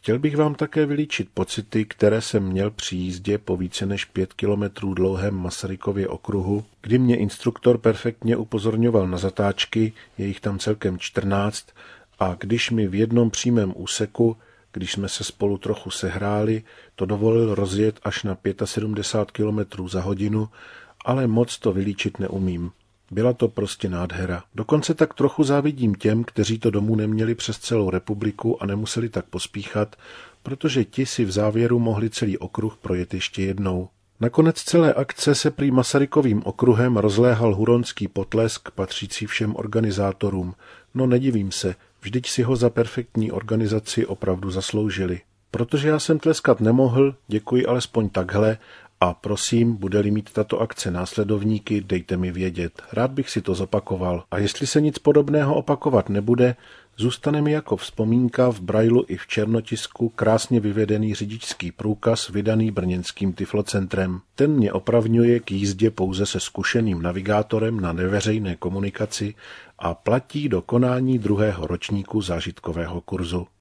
Chtěl bych vám také vylíčit pocity, které jsem měl při jízdě po více než 5 kilometrů dlouhém Masarykově okruhu, kdy mě instruktor perfektně upozorňoval na zatáčky, je jich tam celkem 14, a když mi v jednom přímém úseku, když jsme se spolu trochu sehráli, to dovolil rozjet až na 75 km za hodinu, ale moc to vylíčit neumím. Byla to prostě nádhera. Dokonce tak trochu závidím těm, kteří to domů neměli přes celou republiku a nemuseli tak pospíchat, protože ti si v závěru mohli celý okruh projet ještě jednou. Nakonec celé akce se prý Masarykovým okruhem rozléhal huronský potlesk patřící všem organizátorům. No nedivím se, vždyť si ho za perfektní organizaci opravdu zasloužili. Protože já jsem tleskat nemohl, děkuji alespoň takhle a prosím, bude-li mít tato akce následovníky, dejte mi vědět. Rád bych si to zopakoval. A jestli se nic podobného opakovat nebude, zůstane mi jako vzpomínka v brajlu i v černotisku krásně vyvedený řidičský průkaz vydaný brněnským Tyflocentrem. Ten mě opravňuje k jízdě pouze se zkušeným navigátorem na neveřejné komunikaci a platí do konání 2. ročníku zážitkového kurzu.